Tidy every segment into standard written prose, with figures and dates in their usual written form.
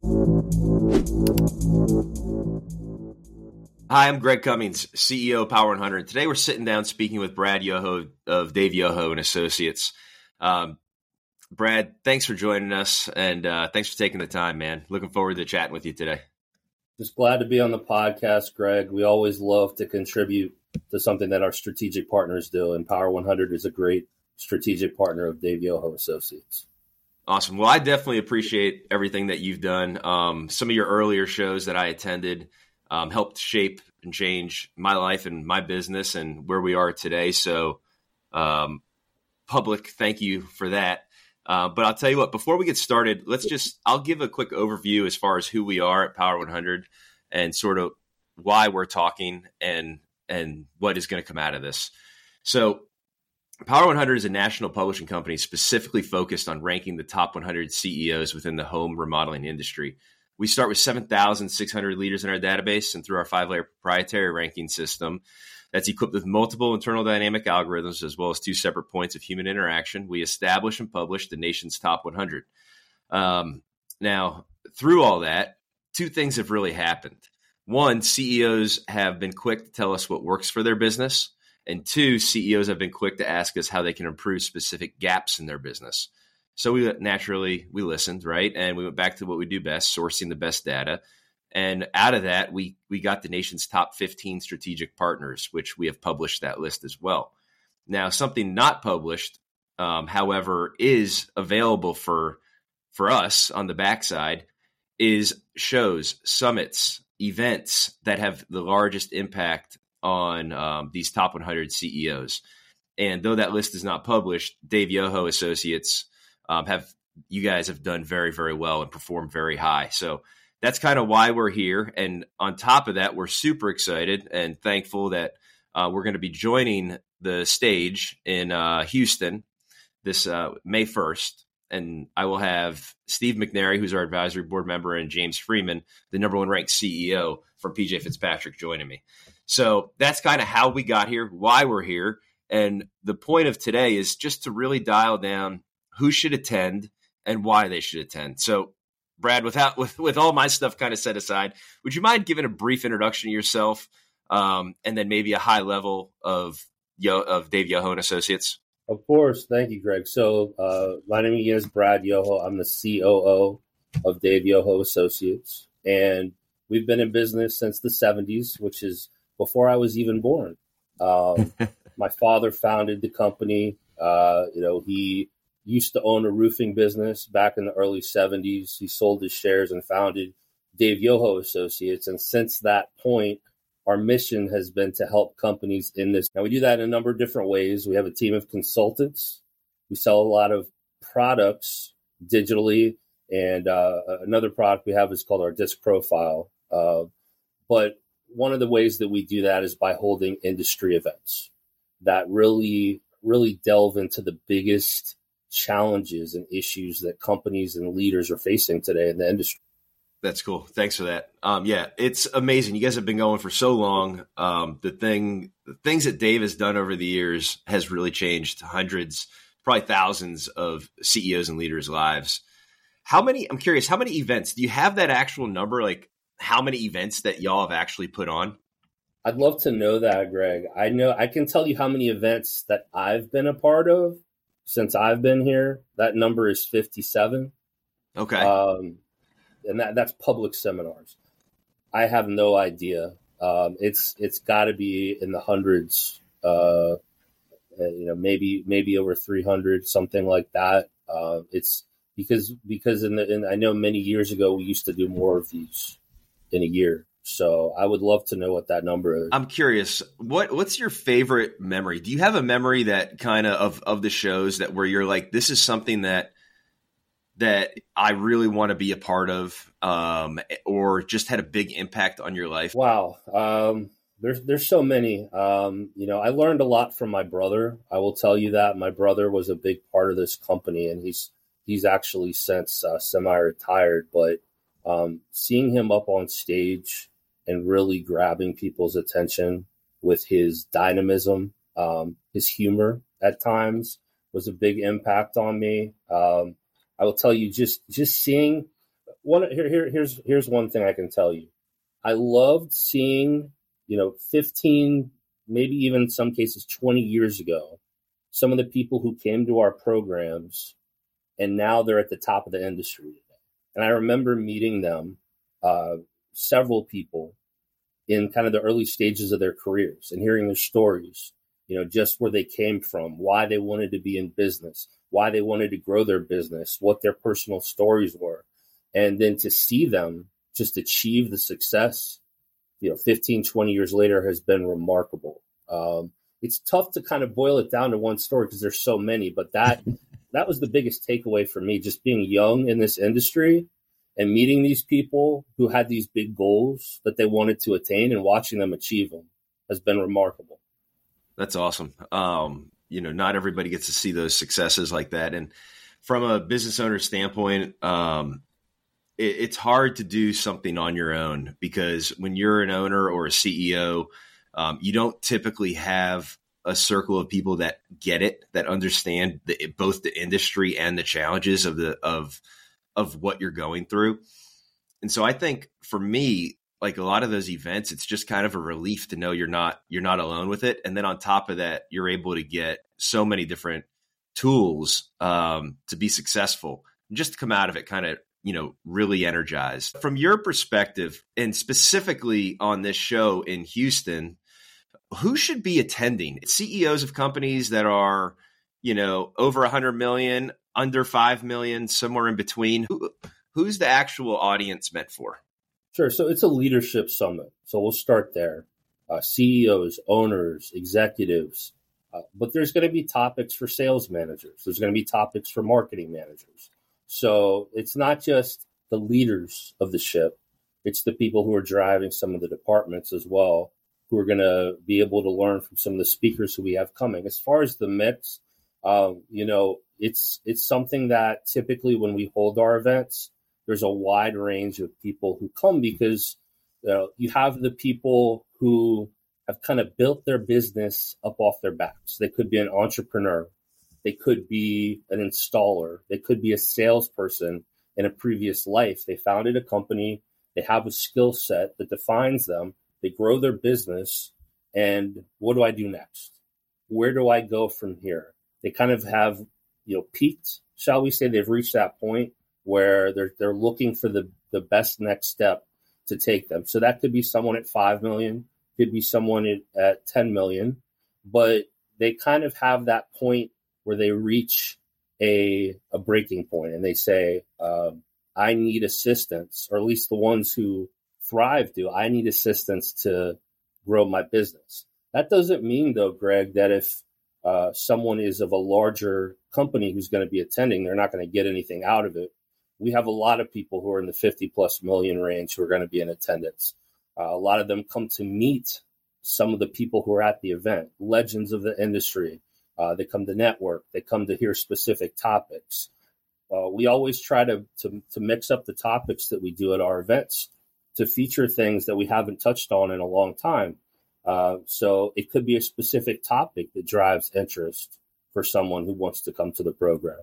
Hi, I'm Greg Cummings, CEO of Power 100. Today we're sitting down speaking with Brad Yoho of Dave Yoho and Associates. Brad, thanks for joining us, and thanks for taking the time, man. Looking forward to chatting with you today. Just glad to be on the podcast, Greg. We always love to contribute to something that our strategic partners do, and Power 100 is a great strategic partner of Dave Yoho Associates. Awesome. Well, I definitely appreciate everything that you've done. Some of your earlier shows that I attended helped shape and change my life and my business and where we are today. So public thank you for that. But I'll tell you what, before we get started, I'll give a quick overview as far as who we are at Power 100 and sort of why we're talking and what is going to come out of this. So Power 100 is a national publishing company specifically focused on ranking the top 100 CEOs within the home remodeling industry. We start with 7,600 leaders in our database, and through our 5-layer proprietary ranking system that's equipped with multiple internal dynamic algorithms as well as 2 separate points of human interaction, we establish and publish the nation's top 100. Now, through all that, 2 things have really happened. 1, CEOs have been quick to tell us what works for their business, and 2, CEOs have been quick to ask us how they can improve specific gaps in their business. So we listened, right? And we went back to what we do best, sourcing the best data. And out of that, we got the nation's top 15 strategic partners, which we have published that list as well. Now, something not published, however, is available for us on the backside is shows, summits, events that have the largest impact on these top 100 CEOs. And though that list is not published, Dave Yoho Associates you guys have done very, very well and performed very high. So that's kind of why we're here. And on top of that, we're super excited and thankful that we're going to be joining the stage in Houston this May 1st. And I will have Steve McNary, who's our advisory board member, and James Freeman, the number 1 ranked CEO from PJ Fitzpatrick, joining me. So that's kind of how we got here, why we're here. And the point of today is just to really dial down who should attend and why they should attend. So, Brad, with all my stuff kind of set aside, would you mind giving a brief introduction to yourself and then maybe a high level of Dave Yoho and Associates? Of course. Thank you, Greg. So my name is Brad Yoho. I'm the COO of Dave Yoho Associates. And we've been in business since the 70s, which is before I was even born. My father founded the company. He used to own a roofing business back in the early 70s. He sold his shares and founded Dave Yoho Associates. And since that point, our mission has been to help companies in this. Now, we do that in a number of different ways. We have a team of consultants. We sell a lot of products digitally. And another product we have is called our Disc Profile. But one of the ways that we do that is by holding industry events that really, really delve into the biggest challenges and issues that companies and leaders are facing today in the industry. That's cool. Thanks for that. Yeah, it's amazing. You guys have been going for so long. The things that Dave has done over the years has really changed hundreds, probably thousands of CEOs and leaders' lives. I'm curious, how many events, do you have that actual number? Like how many events that y'all have actually put on? I'd love to know that, Greg. I can tell you how many events that I've been a part of since I've been here. That number is 57. Okay. And that's public seminars. I have no idea. It's got to be in the hundreds. Maybe over 300, something like that. It's because I know many years ago we used to do more of these in a year. So I would love to know what that number is. I'm curious, what's your favorite memory? Do you have a memory that kind of the shows that where you're like, this is something that I really want to be a part of, or just had a big impact on your life? Wow. There's so many. I learned a lot from my brother. I will tell you that my brother was a big part of this company, and he's actually since semi-retired, but seeing him up on stage and really grabbing people's attention with his dynamism, his humor at times was a big impact on me. I will tell you, just seeing Here's one thing I can tell you. I loved seeing, 15, maybe even in some cases 20 years ago, some of the people who came to our programs, and now they're at the top of the industry. And I remember meeting them, several people in kind of the early stages of their careers and hearing their stories, just where they came from, why they wanted to be in business, why they wanted to grow their business, what their personal stories were. And then to see them just achieve the success, 15, 20 years later has been remarkable. It's tough to kind of boil it down to one story because there's so many, but that was the biggest takeaway for me, just being young in this industry and meeting these people who had these big goals that they wanted to attain and watching them achieve them has been remarkable. That's awesome. Not everybody gets to see those successes like that. And from a business owner standpoint, it's hard to do something on your own because when you're an owner or a CEO, you don't typically have a circle of people that get it, that understand both the industry and the challenges of what you're going through. And so I think for me, like a lot of those events, it's just kind of a relief to know you're not alone with it. And then on top of that, you're able to get so many different tools to be successful and just to come out of it kind of, really energized. From your perspective, and specifically on this show in Houston, who should be attending? CEOs of companies that are, over 100 million, under 5 million, somewhere in between. Who's the actual audience meant for? Sure. So it's a leadership summit. So we'll start there. CEOs, owners, executives. But there's going to be topics for sales managers. There's going to be topics for marketing managers. So it's not just the leaders of the ship. It's the people who are driving some of the departments as well, who are going to be able to learn from some of the speakers who we have coming. As far as the mix, it's something that typically when we hold our events, there's a wide range of people who come because you have the people who have kind of built their business up off their backs. They could be an entrepreneur. They could be an installer. They could be a salesperson in a previous life. They founded a company. They have a skill set that defines them. They grow their business. And what do I do next? Where do I go from here? They kind of have, peaked, shall we say. They've reached that point where they're looking for the best next step to take them. So that could be someone at 5 million, could be someone at 10 million, but they kind of have that point where they reach a breaking point and they say, I need assistance, or at least the ones who thrive do. I need assistance to grow my business. That doesn't mean, though, Greg, that if someone is of a larger company who's going to be attending, they're not going to get anything out of it. We have a lot of people who are in the 50 plus million range who are going to be in attendance. A lot of them come to meet some of the people who are at the event, legends of the industry. They come to network. They come to hear specific topics. We always try to mix up the topics that we do at our events to feature things that we haven't touched on in a long time. So it could be a specific topic that drives interest for someone who wants to come to the program.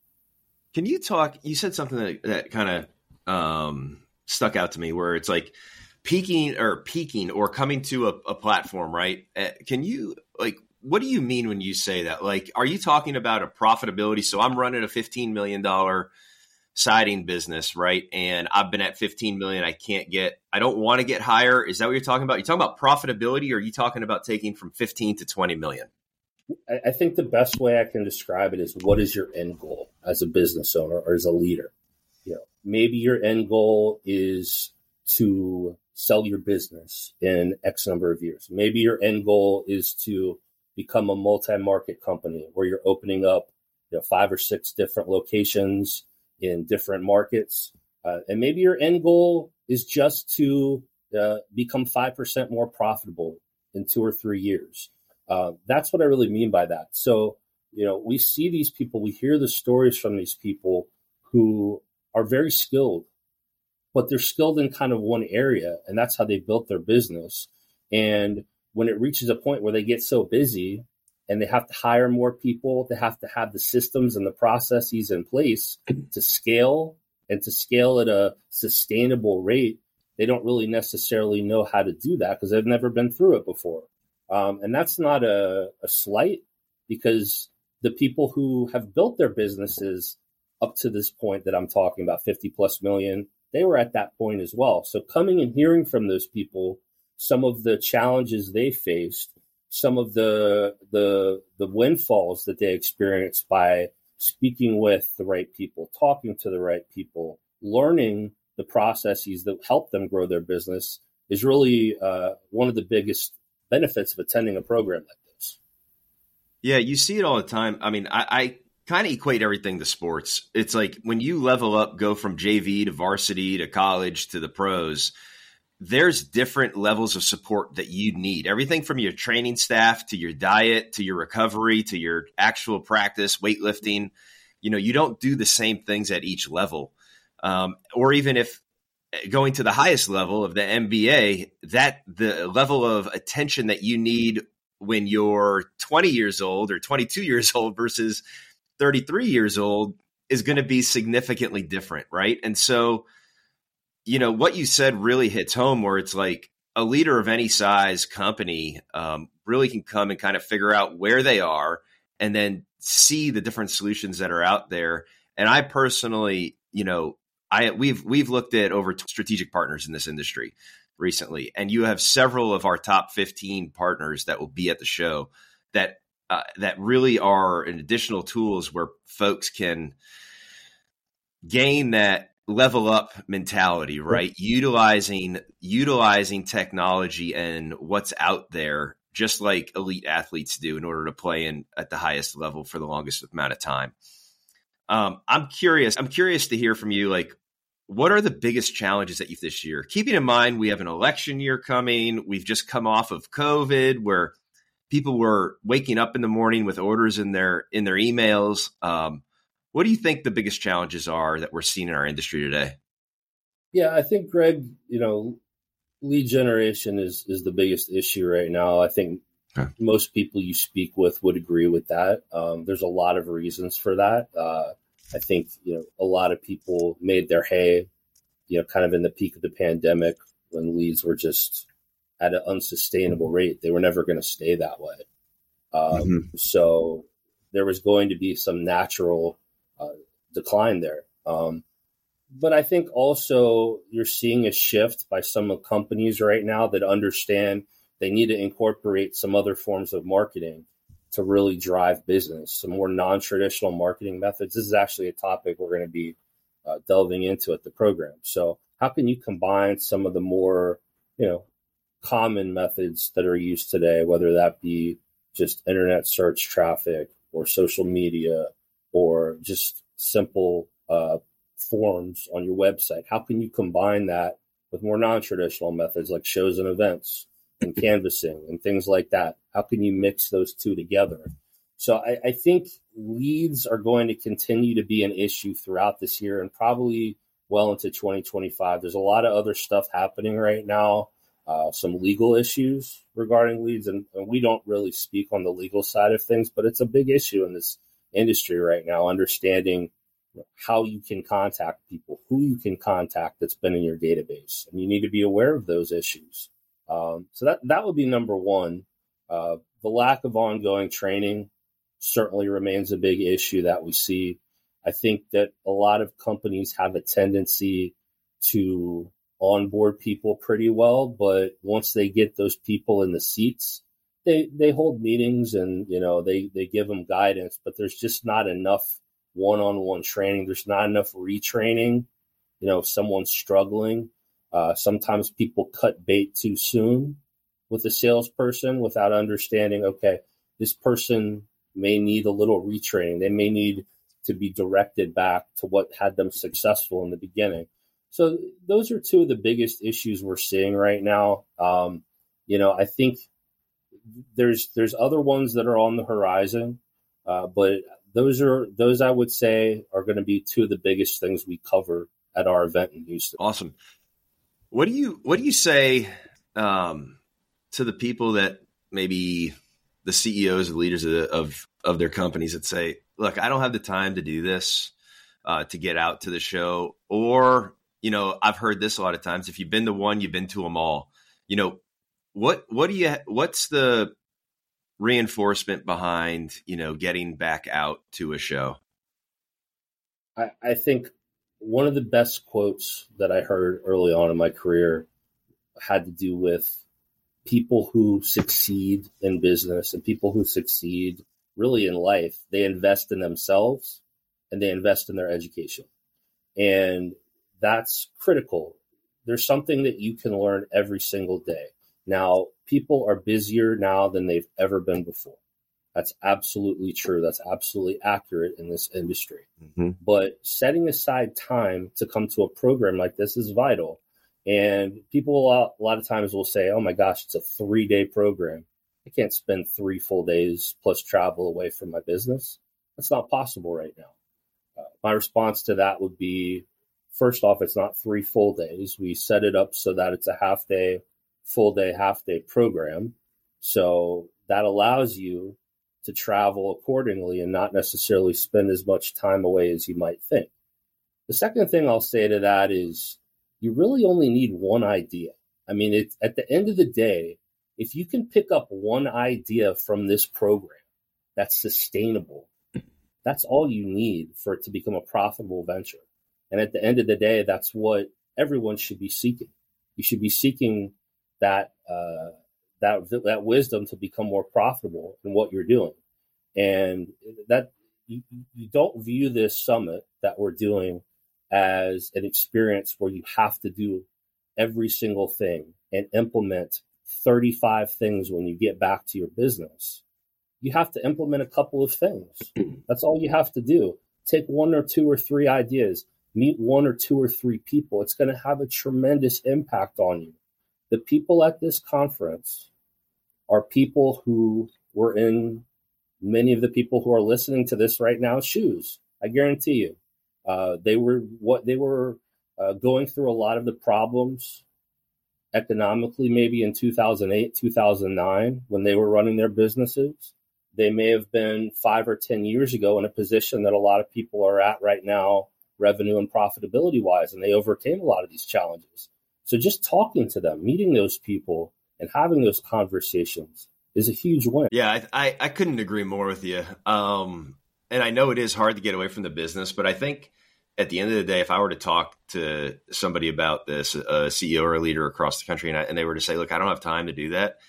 Can you talk? You said something that kind of stuck out to me, where it's like peaking or coming to a platform, right? Can you what do you mean when you say that? Like, are you talking about a profitability? So I'm running a $15 million siding business, right? And I've been at 15 million. I don't want to get higher. Is that what you're talking about? You're talking about profitability, or are you talking about taking from 15 to 20 million? I think the best way I can describe it is, what is your end goal as a business owner or as a leader? Maybe your end goal is to sell your business in X number of years. Maybe your end goal is to become a multi-market company where you're opening up 5 or 6 different locations in different markets. And maybe your end goal is just to become 5% more profitable in 2 or 3 years. That's what I really mean by that. So, we see these people, we hear the stories from these people who are very skilled, but they're skilled in kind of one area, and that's how they built their business. And when it reaches a point where they get so busy and they have to hire more people, they have to have the systems and the processes in place to scale And to scale at a sustainable rate, they don't really necessarily know how to do that because they've never been through it before. And that's not a slight, because the people who have built their businesses up to this point that I'm talking about, 50 plus million, they were at that point as well. So coming and hearing from those people, some of the challenges they faced, some of the windfalls that they experienced by speaking with the right people, talking to the right people, learning the processes that help them grow their business is really one of the biggest benefits of attending a program like this. Yeah, you see it all the time. I mean, I kind of equate everything to sports. It's like when you level up, go from JV to varsity to college to the pros, there's different levels of support that you need. Everything from your training staff to your diet, to your recovery, to your actual practice, weightlifting. You know, you don't do the same things at each level. Or even if going to the highest level of the MBA, that the level of attention that you need when you're 20 years old or 22 years old versus 33 years old is going to be significantly different, right? And so, you know, what you said really hits home, where it's like a leader of any size company really can come and kind of figure out where they are and then see the different solutions that are out there. And I personally, you know, we've looked at over strategic partners in this industry recently, and you have several of our top 15 partners that will be at the show that really are an additional tools where folks can gain that level up mentality, right? Utilizing technology and what's out there, just like elite athletes do, in order to play in at the highest level for the longest amount of time. I'm curious to hear from you, like, what are the biggest challenges that you this year? Keeping in mind, we have an election year coming. We've just come off of COVID, where people were waking up in the morning with orders in their emails. What do you think the biggest challenges are that we're seeing in our industry today? Yeah, I think, Greg, you know, lead generation is the biggest issue right now. I think most people you speak with would agree with that. There's a lot of reasons for that. I think, you know, a lot of people made their hay, you know, kind of in the peak of the pandemic when leads were just at an unsustainable rate. They were never going to stay that way. So there was going to be some natural decline there. But I think also you're seeing a shift by some of companies right now that understand they need to incorporate some other forms of marketing to really drive business, some more non-traditional marketing methods. This is actually a topic we're going to be delving into at the program. So how can you combine some of the more, you know, common methods that are used today, whether that be just internet search traffic or social media or just simple forms on your website? How can you combine that with more non-traditional methods like shows and events and canvassing and things like that? How can you mix those two together? So I think leads are going to continue to be an issue throughout this year and probably well into 2025. There's a lot of other stuff happening right now, some legal issues regarding leads, and we don't really speak on the legal side of things, but it's a big issue in this industry right now, understanding how you can contact people, who you can contact that's been in your database, and you need to be aware of those issues. So that would be number one. The lack of ongoing training certainly remains a big issue that we see. I think that a lot of companies have a tendency to onboard people pretty well, but once they get those people in the seats, they hold meetings and, you know, they give them guidance, but there's just not enough one-on-one training. There's not enough retraining. You know, if someone's struggling, sometimes people cut bait too soon with a salesperson without understanding, okay, this person may need a little retraining. They may need to be directed back to what had them successful in the beginning. So those are two of the biggest issues we're seeing right now. You know, I think there's other ones that are on the horizon, but those I would say are going to be two of the biggest things we cover at our event in Houston. Awesome. What do you say to the people that maybe the CEOs and leaders of their companies that say, look, I don't have the time to do this. to get out to the show? Or, I've heard this a lot of times. If you've been to one, you've been to them all. What's the reinforcement behind, getting back out to a show? I think one of the best quotes that I heard early on in my career had to do with people who succeed in business and people who succeed really in life. They invest in themselves and they invest in their education. And that's critical. There's something that you can learn every single day. Now, people are busier now than they've ever been before. That's absolutely true. That's absolutely accurate in this industry. Mm-hmm. But setting aside time to come to a program like this is vital. And people a lot of times will say, oh my gosh, it's a 3-day program. I can't spend 3 full days plus travel away from my business. That's not possible right now. My response to that would be, first off, it's not 3 full days. We set it up so that it's a half day, full day, half day program. So that allows you to travel accordingly and not necessarily spend as much time away as you might think. The second thing I'll say to that is you really only need one idea. I mean, it's at the end of the day, if you can pick up one idea from this program that's sustainable, that's all you need for it to become a profitable venture. And at the end of the day, that's what everyone should be seeking. You should be seeking that wisdom to become more profitable in what you're doing. And that you don't view this summit that we're doing as an experience where you have to do every single thing and implement 35 things when you get back to your business. You have to implement a couple of things. That's all you have to do. Take 1 or 2 or 3 ideas, meet 1 or 2 or 3 people. It's going to have a tremendous impact on you. The people at this conference are people who were in many of the people who are listening to this right now shoes. I guarantee you. They were going through a lot of the problems economically, maybe in 2008, 2009, when they were running their businesses. They may have been 5 or 10 years ago in a position that a lot of people are at right now, revenue and profitability wise, and they overcame a lot of these challenges. So just talking to them, meeting those people and having those conversations is a huge win. Yeah, I couldn't agree more with you. And I know it is hard to get away from the business, but I think at the end of the day, if I were to talk to somebody about this, a CEO or a leader across the country, and they were to say, look, I don't have time to do that,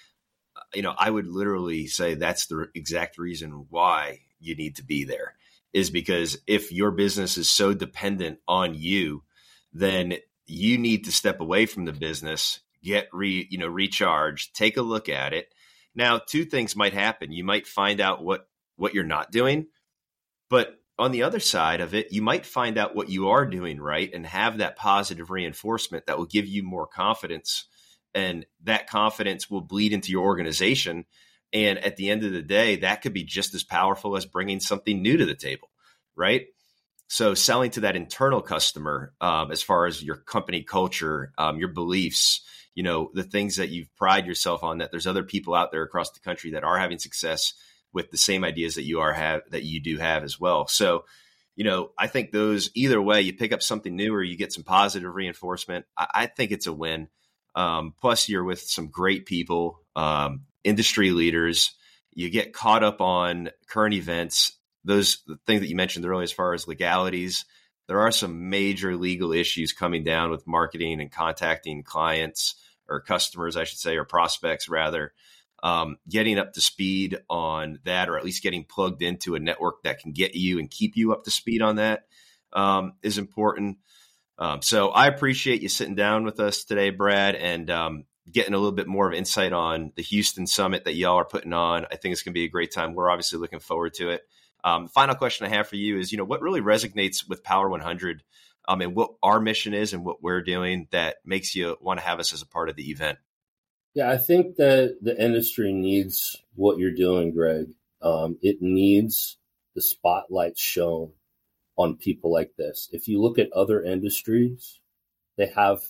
I would literally say that's the exact reason why you need to be there, is because if your business is so dependent on you, then you need to step away from the business, get recharged, take a look at it. Now, 2 things might happen. You might find out what you're not doing, but on the other side of it, you might find out what you are doing right and have that positive reinforcement that will give you more confidence. And that confidence will bleed into your organization. And at the end of the day, that could be just as powerful as bringing something new to the table, right? So selling to that internal customer, as far as your company culture, your beliefs, the things that you've pride yourself on, that there's other people out there across the country that are having success with the same ideas that you do have as well. So, I think those, either way, you pick up something new or you get some positive reinforcement. I think it's a win. Plus you're with some great people, industry leaders. You get caught up on current events. The things that you mentioned earlier, as far as legalities, there are some major legal issues coming down with marketing and contacting clients or customers, I should say, or prospects rather. Getting up to speed on that, or at least getting plugged into a network that can get you and keep you up to speed on that, is important. So I appreciate you sitting down with us today, Brad, and getting a little bit more of insight on the Houston Summit that y'all are putting on. I think it's going to be a great time. We're obviously looking forward to it. The final question I have for you is, what really resonates with Power 100, and what our mission is and what we're doing that makes you want to have us as a part of the event? Yeah, I think that the industry needs what you're doing, Greg. It needs the spotlight shown on people like this. If you look at other industries, they have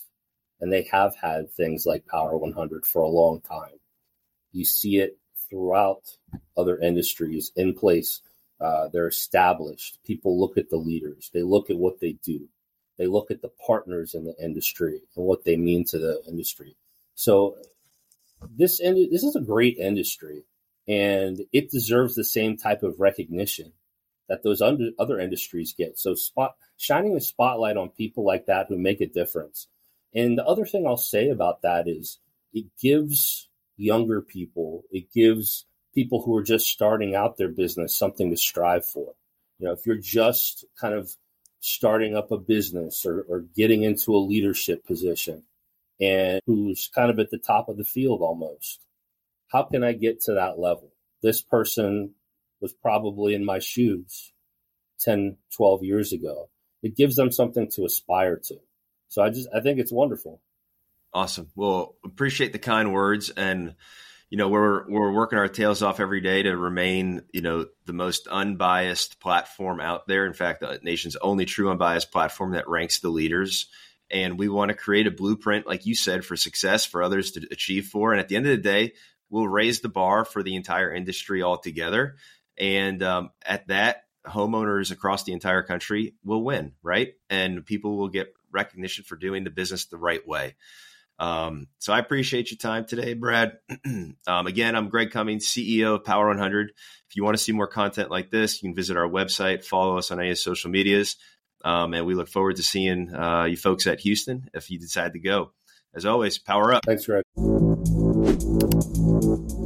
had things like Power 100 for a long time. You see it throughout other industries in place They're established. People look at the leaders. They look at what they do. They look at the partners in the industry and what they mean to the industry. So this is a great industry, and it deserves the same type of recognition that those other industries get. So shining a spotlight on people like that who make a difference. And the other thing I'll say about that is it gives younger people, it gives people who are just starting out their business something to strive for. If you're just kind of starting up a business or getting into a leadership position and who's kind of at the top of the field almost, how can I get to that level? This person was probably in my shoes 10, 12 years ago. It gives them something to aspire to. So I think it's wonderful. Awesome. Well, appreciate the kind words. And, we're working our tails off every day to remain, the most unbiased platform out there. In fact, the nation's only true unbiased platform that ranks the leaders. And we want to create a blueprint, like you said, for success for others to achieve for. And at the end of the day, we'll raise the bar for the entire industry altogether. And at that, homeowners across the entire country will win, right? And people will get recognition for doing the business the right way. So I appreciate your time today, Brad. Again, I'm Greg Cummings, CEO of Power 100. If you want to see more content like this, you can visit our website, follow us on any social medias. And we look forward to seeing you folks at Houston if you decide to go. As always, power up. Thanks, Greg.